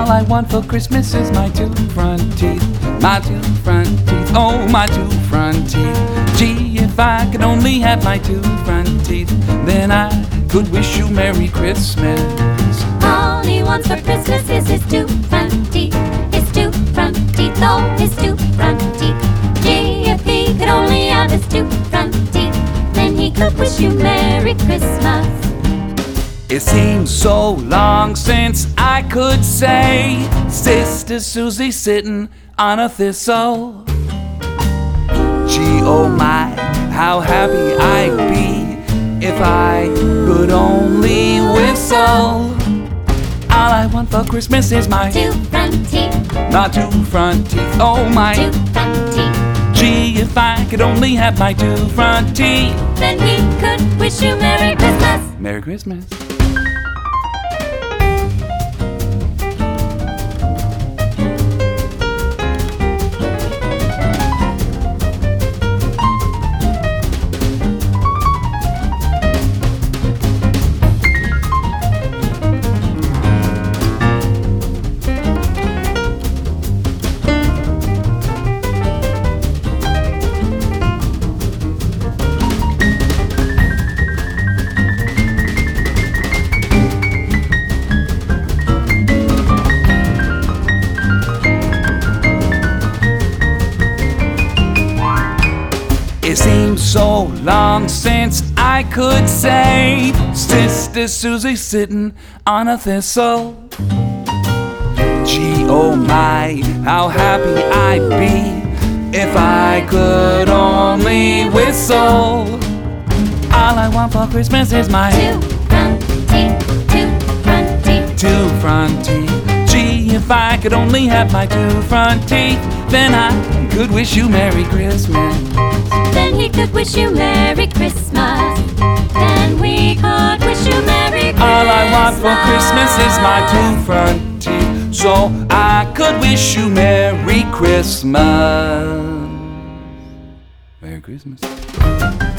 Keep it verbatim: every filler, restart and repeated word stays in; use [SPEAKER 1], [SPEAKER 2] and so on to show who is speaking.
[SPEAKER 1] All I want for Christmas is my two front teeth, my two front teeth, oh my two front teeth. Gee, if I could only have my two front teeth, then I could wish you Merry Christmas.
[SPEAKER 2] All he wants for Christmas is his two front teeth, his two front teeth, oh his two front teeth. Gee, if he could only have his two front teeth, then he could wish you Merry Christmas.
[SPEAKER 1] It seems so long since I could say Sister Susie sitting on a thistle. Gee, oh my, how happy I'd be if I could only whistle. All I want for Christmas is my
[SPEAKER 2] two front teeth,
[SPEAKER 1] my two front teeth, oh my
[SPEAKER 2] two front teeth.
[SPEAKER 1] Gee, if I could only have my two front teeth,
[SPEAKER 2] then he could wish you Merry Christmas.
[SPEAKER 1] Merry Christmas. It seems so long since I could say Sister Susie sitting on a thistle. Gee, oh my, how happy I'd be if I could only whistle. All I want for Christmas is my
[SPEAKER 2] two front teeth, two front teeth,
[SPEAKER 1] two front teeth. Gee, if I could only have my two front teeth, then I could wish you Merry Christmas.
[SPEAKER 2] Then he could wish you Merry Christmas. Then we could wish you Merry Christmas.
[SPEAKER 1] All I want for Christmas is my two front teeth, so I could wish you Merry Christmas. Merry Christmas.